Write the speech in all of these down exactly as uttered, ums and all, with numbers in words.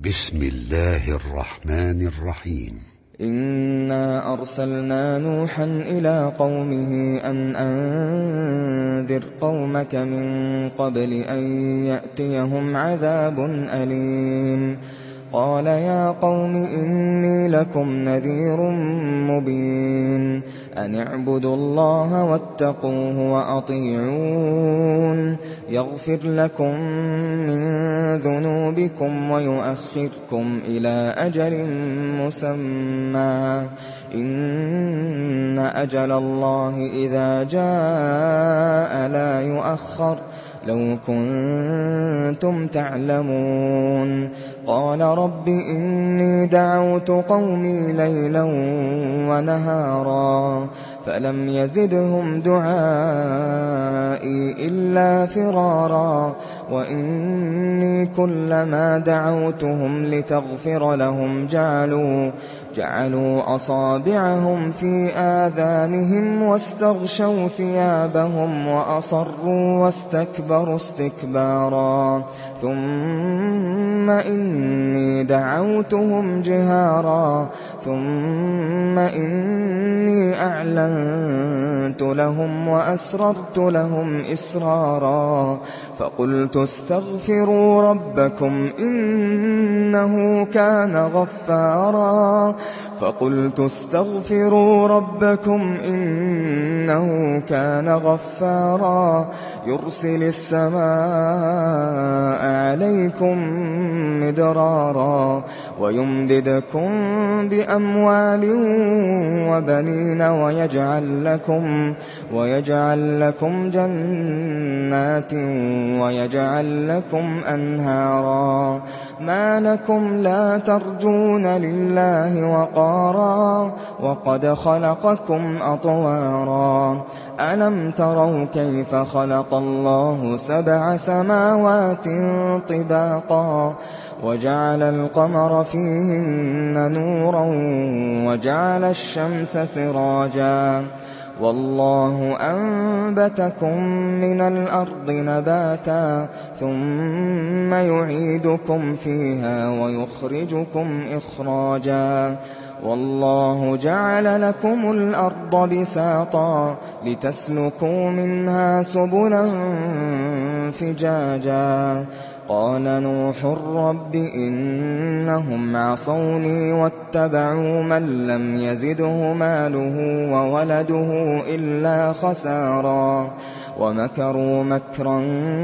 بسم الله الرحمن الرحيم. إنا أرسلنا نوحا إلى قومه أن أنذر قومك من قبل أن يأتيهم عذاب أليم. قال يا قوم إني لكم نذير مبين أن اعبدوا الله واتقوه وأطيعون يغفر لكم من ذنوبكم ويؤخركم إلى أجل مسمى إن أجل الله إذا جاء لا يؤخر لو كنتم تعلمون. قال رب إني دعوت قومي ليلا ونهارا فلم يزدهم دعائي إلا فرارا وإني كلما دعوتهم لتغفر لهم جعلوا جعلوا أصابعهم في آذانهم واستغشوا ثيابهم وأصروا واستكبروا استكبارا ثم إني دعوتهم جهارا ثم إني أعلنت لهم وأسررت لهم إسرارا فقلت استغفروا ربكم إنه كان غفارا فقلت استغفروا ربكم إنه كان غفارا يرسل السماء عليكم مدرارا ويمددكم بأموال وبنين ويجعل لكم ويجعل لكم جنات ويجعل لكم أنهارا ما لكم لا ترجون لله وقارا وقد خلقكم أطوارا ألم تروا كيف خلق الله سبع سماوات طباقا وجعل القمر فيهن نورا وجعل الشمس سراجا والله أنبتكم من الأرض نباتا ثم يعيدكم فيها ويخرجكم إخراجا والله جعل لكم الأرض بساطا لتسلكوا منها سبلا فجاجا قال نوح رب إنهم عصوني واتبعوا من لم يزده ماله وولده إلا خسارا ومكروا مكرا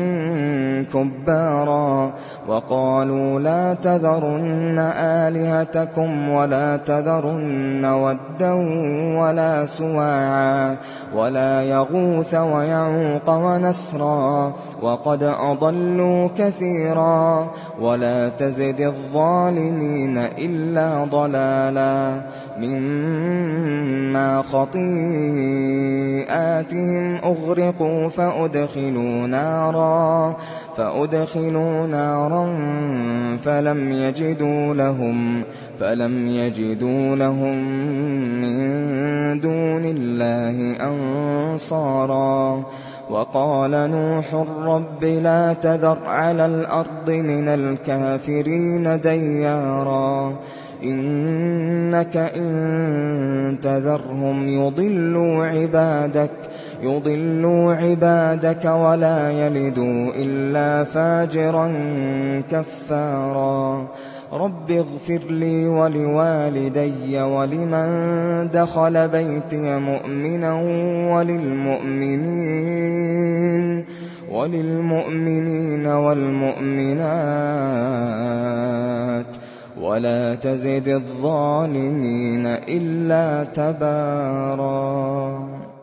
كبارا وقالوا لا تذرن آلهتكم ولا تذرن ودا ولا سواعا ولا يغوث ويعوق ونسرا وقد أضلوا كثيرا ولا تزد الظالمين إلا ضلالا مما خطيئاتهم أغرقوا فأدخلوا نارا فأدخلوا نارا فلم يجدوا لهم فلم يجدوا لهم من دون الله أنصارا وقال نوح رب لا تذر على الأرض من الكافرين ديارا إنك إن تذرهم يضلوا عبادك يضلوا عبادك ولا يلدوا إلا فاجرا كفارا رب اغفر لي ولوالدي ولمن دخل بيتي مؤمنا وللمؤمنين وللمؤمنين والمؤمنات ولا تزد الظالمين إلا تبارا.